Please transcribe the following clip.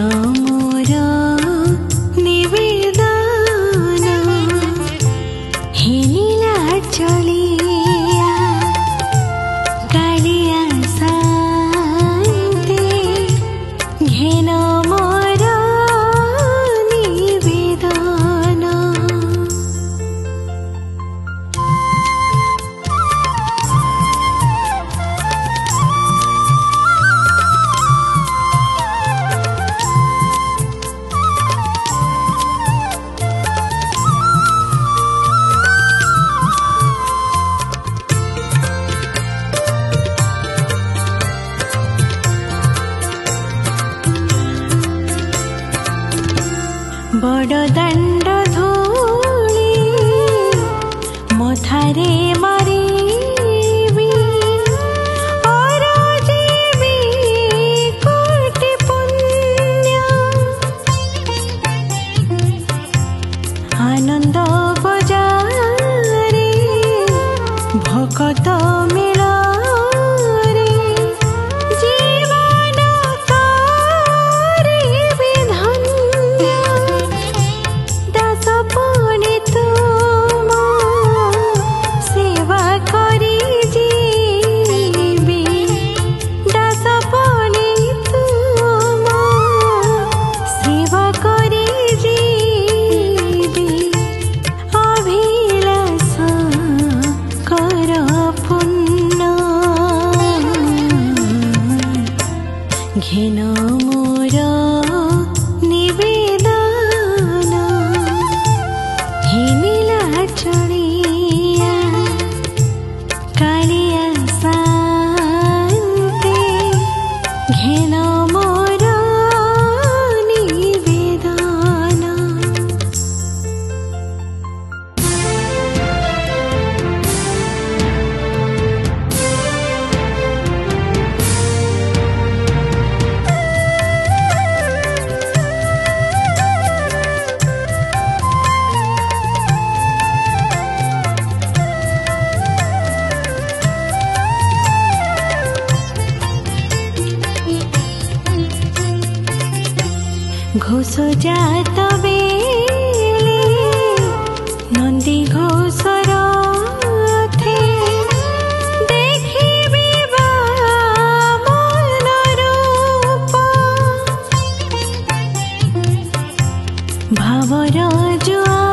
मोर निवेदन हेनिला चलिया कालिया शान्ति घेन मोर निवेदन। बड़ दंड धूली मथारे मारिबी अरजिबी कोटि पुण्य आनंद बजारे भकत मेलारे जीवन करिबी धन्य। दास पुनि तुम सेवा करि जीवी दास पुनि तुम सेवा करि जीवी अभिलाष कर पुण्य घेन मोर निवेदन हेनिला चलिया कालिया शान्ति घेन मोर निवेदन। घोष जात बेले नंदी घोष रथे देखिबी बामन रूप भावर जुआ